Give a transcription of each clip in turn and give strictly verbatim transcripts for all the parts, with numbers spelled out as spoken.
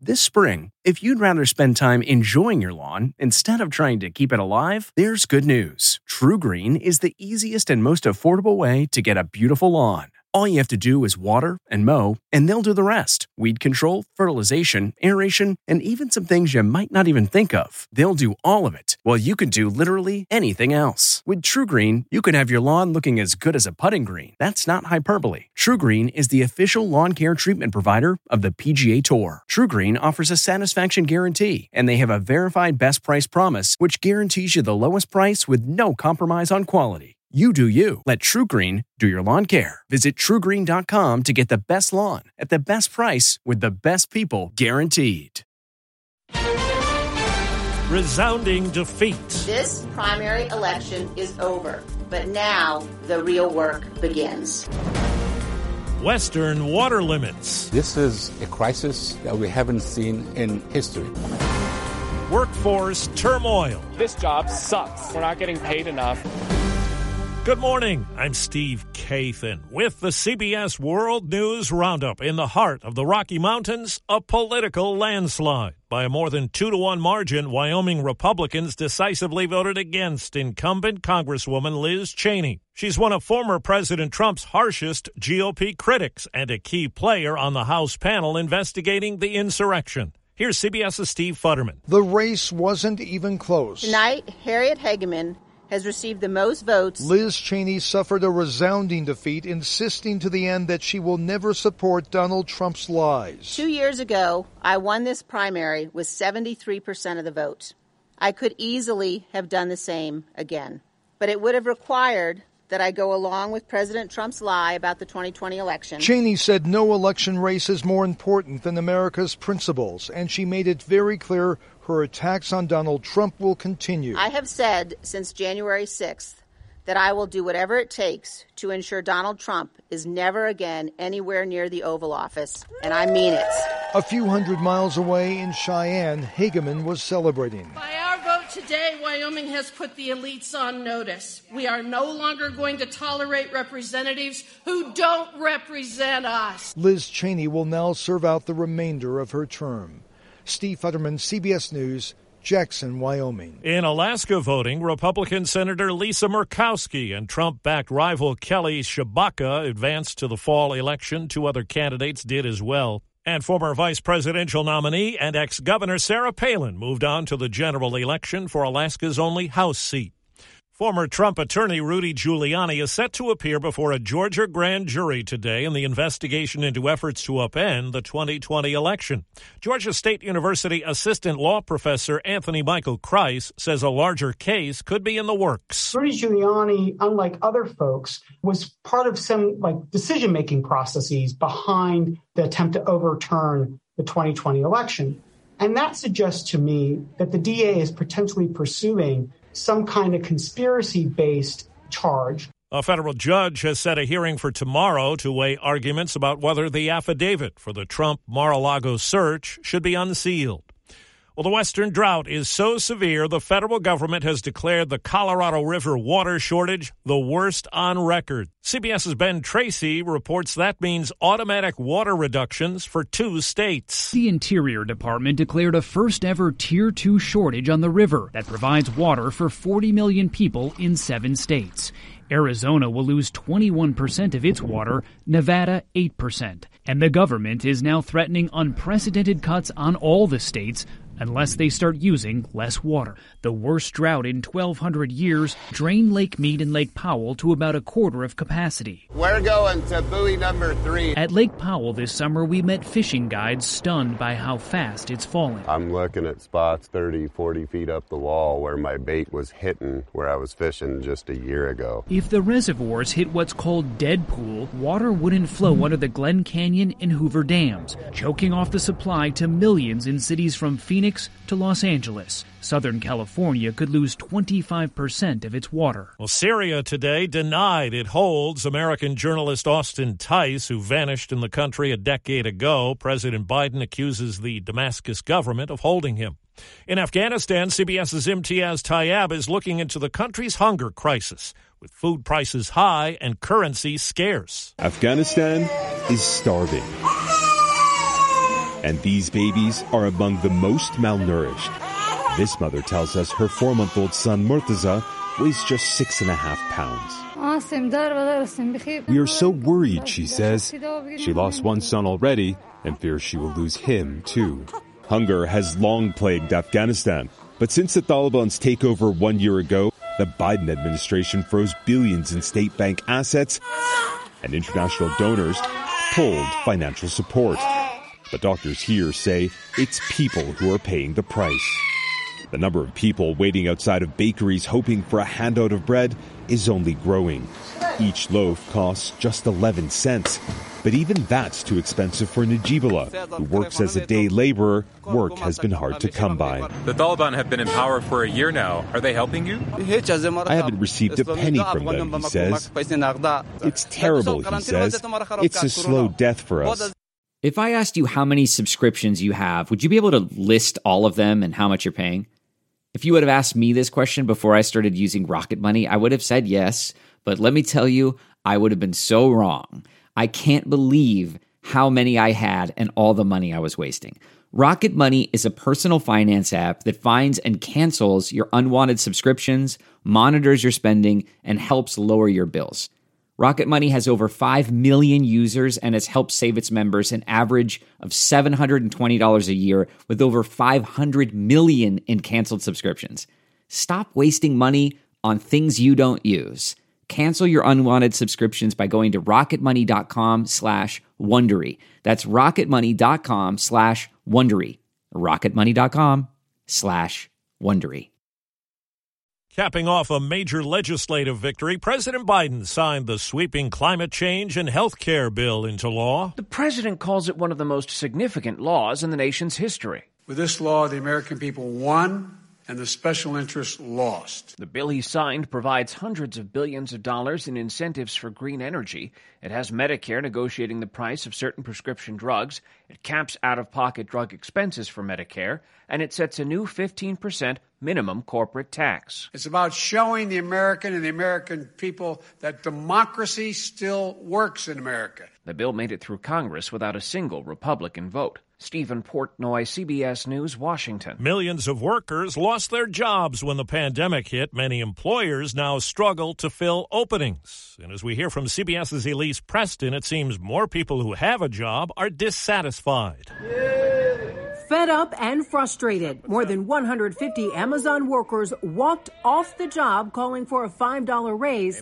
This spring, if you'd rather spend time enjoying your lawn instead of trying to keep it alive, there's good news. TruGreen is the easiest and most affordable way to get a beautiful lawn. All you have to do is water and mow, and they'll do the rest. Weed control, fertilization, aeration, and even some things you might not even think of. They'll do all of it, while you can do literally anything else. With TruGreen, you can have your lawn looking as good as a putting green. That's not hyperbole. TruGreen is the official lawn care treatment provider of the P G A Tour. TruGreen offers a satisfaction guarantee, and they have a verified best price promise, which guarantees you the lowest price with no compromise on quality. You do you. Let TruGreen do your lawn care. Visit True Green dot com to get the best lawn at the best price with the best people guaranteed. Resounding defeat. This primary election is over, but now the real work begins. Western water limits. This is a crisis that we haven't seen in history. Workforce turmoil. This job sucks. We're not getting paid enough. Good morning. I'm Steve Kathan with the C B S World News Roundup. In the heart of the Rocky Mountains, a political landslide. By a more than two to one margin, Wyoming Republicans decisively voted against incumbent Congresswoman Liz Cheney. She's one of former President Trump's harshest G O P critics and a key player on the House panel investigating the insurrection. Here's CBS's Steve Futterman. The race wasn't even close. Tonight, Harriet Hageman has received the most votes. Liz Cheney suffered a resounding defeat, insisting to the end that she will never support Donald Trump's lies. Two years ago, I won this primary with seventy-three percent of the vote. I could easily have done the same again, but it would have required that I go along with President Trump's lie about the twenty twenty election. Cheney said no election race is more important than America's principles, and she made it very clear her attacks on Donald Trump will continue. I have said since January sixth that I will do whatever it takes to ensure Donald Trump is never again anywhere near the Oval Office, and I mean it. A few hundred miles away in Cheyenne, Hageman was celebrating. By our vote today, Wyoming has put the elites on notice. We are no longer going to tolerate representatives who don't represent us. Liz Cheney will now serve out the remainder of her term. Steve Futterman, C B S News, Jackson, Wyoming. In Alaska voting, Republican Senator Lisa Murkowski and Trump-backed rival Kelly Tshibaka advanced to the fall election. Two other candidates did as well. And former vice presidential nominee and ex-governor Sarah Palin moved on to the general election for Alaska's only House seat. Former Trump attorney Rudy Giuliani is set to appear before a Georgia grand jury today in the investigation into efforts to upend the twenty twenty election. Georgia State University assistant law professor Anthony Michael Kreis says a larger case could be in the works. Rudy Giuliani, unlike other folks, was part of some like decision-making processes behind the attempt to overturn the twenty twenty election. And that suggests to me that the D A is potentially pursuing some kind of conspiracy-based charge. A federal judge has set a hearing for tomorrow to weigh arguments about whether the affidavit for the Trump Mar-a-Lago search should be unsealed. Well, the western drought is so severe, the federal government has declared the Colorado River water shortage the worst on record. CBS's Ben Tracy reports that means automatic water reductions for two states. The Interior Department declared a first-ever Tier two shortage on the river that provides water for forty million people in seven states. Arizona will lose twenty-one percent of its water, Nevada eight percent. And the government is now threatening unprecedented cuts on all the states unless they start using less water. The worst drought in twelve hundred years drained Lake Mead and Lake Powell to about a quarter of capacity. We're going to buoy number three. At Lake Powell this summer, we met fishing guides stunned by how fast it's falling. I'm looking at spots thirty, forty feet up the wall where my bait was hitting where I was fishing just a year ago. If the reservoirs hit what's called dead pool, water wouldn't flow under the Glen Canyon and Hoover dams, choking off the supply to millions in cities from Phoenix to Los Angeles. Southern California could lose twenty-five percent of its water. Well, Syria today denied it holds American journalist Austin Tice, who vanished in the country a decade ago. President Biden accuses the Damascus government of holding him. In Afghanistan, CBS's Imtiaz Tayyab is looking into the country's hunger crisis, with food prices high and currency scarce. Afghanistan is starving. And these babies are among the most malnourished. This mother tells us her four-month-old son, Murtaza, weighs just six and a half pounds. We are so worried, she says. She lost one son already and fears she will lose him, too. Hunger has long plagued Afghanistan, but since the Taliban's takeover one year ago, the Biden administration froze billions in state bank assets, and international donors pulled financial support. But doctors here say it's people who are paying the price. The number of people waiting outside of bakeries hoping for a handout of bread is only growing. Each loaf costs just eleven cents. But even that's too expensive for Najibullah, who works as a day laborer. Work has been hard to come by. The Taliban have been in power for a year now. Are they helping you? I haven't received a penny from them, he says. It's terrible, he says. It's a slow death for us. If I asked you how many subscriptions you have, would you be able to list all of them and how much you're paying? If you would have asked me this question before I started using Rocket Money, I would have said yes. But let me tell you, I would have been so wrong. I can't believe how many I had and all the money I was wasting. Rocket Money is a personal finance app that finds and cancels your unwanted subscriptions, monitors your spending, and helps lower your bills. Rocket Money has over five million users and has helped save its members an average of seven hundred twenty dollars a year with over five hundred million in canceled subscriptions. Stop wasting money on things you don't use. Cancel your unwanted subscriptions by going to rocketmoney.com slash Wondery. That's rocketmoney.com slash Wondery. rocketmoney.com slash Wondery. Capping off a major legislative victory, President Biden signed the sweeping climate change and health care bill into law. The president calls it one of the most significant laws in the nation's history. With this law, the American people won and the special interests lost. The bill he signed provides hundreds of billions of dollars in incentives for green energy. It has Medicare negotiating the price of certain prescription drugs. It caps out-of-pocket drug expenses for Medicare. And it sets a new fifteen percent minimum corporate tax. It's about showing the American and the American people that democracy still works in America. The bill made it through Congress without a single Republican vote. Stephen Portnoy, C B S News, Washington. Millions of workers lost their jobs when the pandemic hit. Many employers now struggle to fill openings. And as we hear from CBS's Elise Preston, it seems more people who have a job are dissatisfied. Fed up and frustrated, more than one hundred fifty Amazon workers walked off the job calling for a five dollar raise.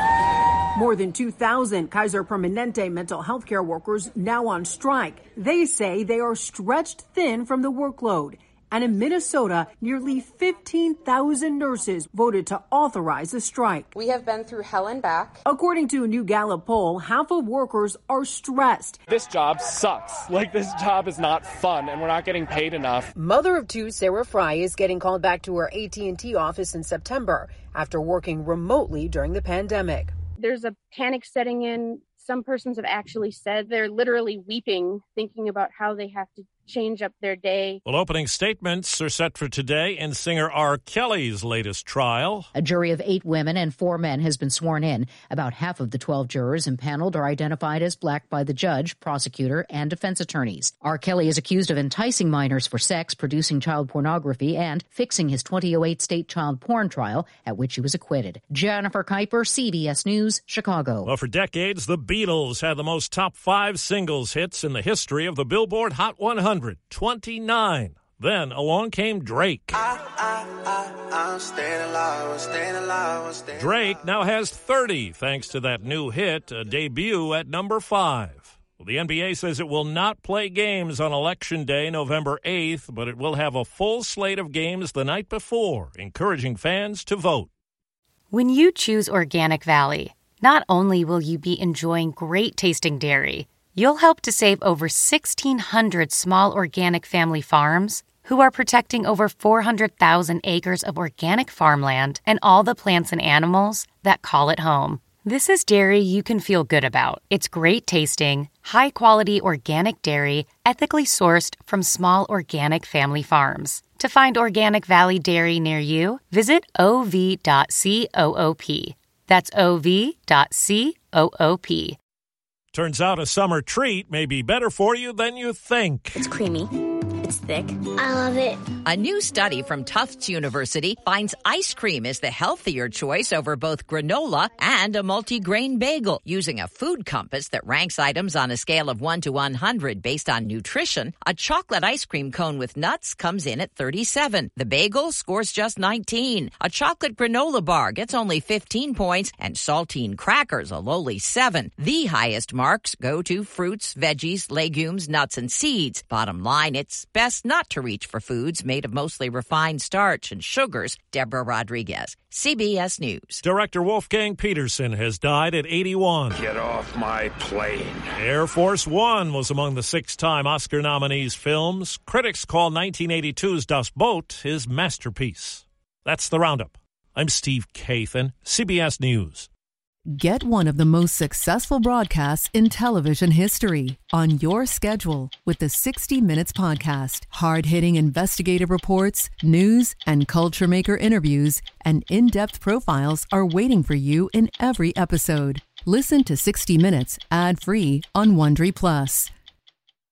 More than two thousand Kaiser Permanente mental health care workers now on strike. They say they are stretched thin from the workload. And in Minnesota, nearly fifteen thousand nurses voted to authorize a strike. We have been through hell and back. According to a new Gallup poll, half of workers are stressed. This job sucks. Like, this job is not fun, and we're not getting paid enough. Mother of two, Sarah Fry, is getting called back to her A T and T office in September after working remotely during the pandemic. There's a panic setting in. Some persons have actually said they're literally weeping, thinking about how they have to change up their day. Well, opening statements are set for today in singer R. Kelly's latest trial. A jury of eight women and four men has been sworn in. About half of the twelve jurors impaneled are identified as black by the judge, prosecutor, and defense attorneys. R. Kelly is accused of enticing minors for sex, producing child pornography, and fixing his two thousand eight state child porn trial, at which he was acquitted. Jennifer Kuiper, C B S News, Chicago. Well, for decades, the Beatles had the most top five singles hits in the history of the Billboard Hot one hundred. twenty-nine. Then along came Drake. I, I, I, I'm staying alive, I'm staying alive, I'm staying Drake alive. Now has thirty, thanks to that new hit, a debut at number five. Well, the N B A says it will not play games on Election Day, November eighth, but it will have a full slate of games the night before, encouraging fans to vote. When you choose Organic Valley, not only will you be enjoying great-tasting dairy, you'll help to save over sixteen hundred small organic family farms who are protecting over four hundred thousand acres of organic farmland and all the plants and animals that call it home. This is dairy you can feel good about. It's great tasting, high-quality organic dairy, ethically sourced from small organic family farms. To find Organic Valley Dairy near you, visit o v dot coop. That's o v dot coop. Turns out a summer treat may be better for you than you think. It's creamy. It's thick. I love it. A new study from Tufts University finds ice cream is the healthier choice over both granola and a multi-grain bagel. Using a food compass that ranks items on a scale of one to one hundred based on nutrition, a chocolate ice cream cone with nuts comes in at thirty-seven. The bagel scores just nineteen. A chocolate granola bar gets only fifteen points, and saltine crackers a lowly seven. The highest marks go to fruits, veggies, legumes, nuts, and seeds. Bottom line, it's best not to reach for foods made of mostly refined starch and sugars. Deborah Rodriguez, C B S News. Director Wolfgang Peterson has died at eighty-one. Get off my plane. Air Force One was among the six-time Oscar nominees' films. Critics call nineteen eighty-two's Das Boot his masterpiece. That's the Roundup. I'm Steve Kathan, C B S News. Get one of the most successful broadcasts in television history on your schedule with the sixty minutes podcast. Hard-hitting investigative reports, news, and culture maker interviews, and in-depth profiles are waiting for you in every episode. Listen to sixty minutes ad-free on Wondery Plus.